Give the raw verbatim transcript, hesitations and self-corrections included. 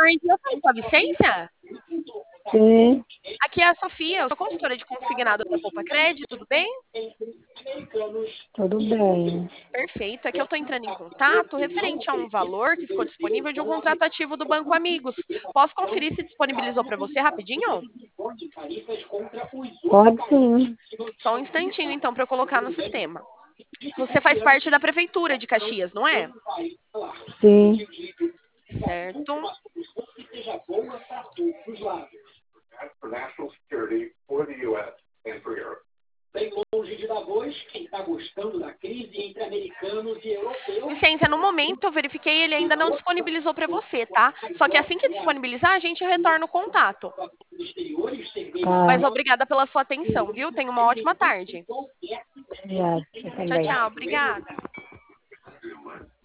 tarde, eu falo com a Vicência? Sim, Aqui é a Sofia, eu sou consultora de consignado da Poupa Cred, tudo bem? tudo bem. Perfeito, é que eu estou entrando em contato referente a um valor que ficou disponível de um contrato ativo do Banco Amigos. Posso conferir se disponibilizou para você rapidinho? Pode sim. Só um instantinho, então, para eu colocar no sistema. Você faz parte da Prefeitura de Caxias, não é? Sim. Certo. Vicência, no momento eu verifiquei, ele ainda não disponibilizou para você, tá? Só que assim que disponibilizar, a gente retorna o contato. Tá. Mas obrigada pela sua atenção, viu? Tenha uma ótima tarde. Obrigada, você Tchau, também. tchau. Obrigada.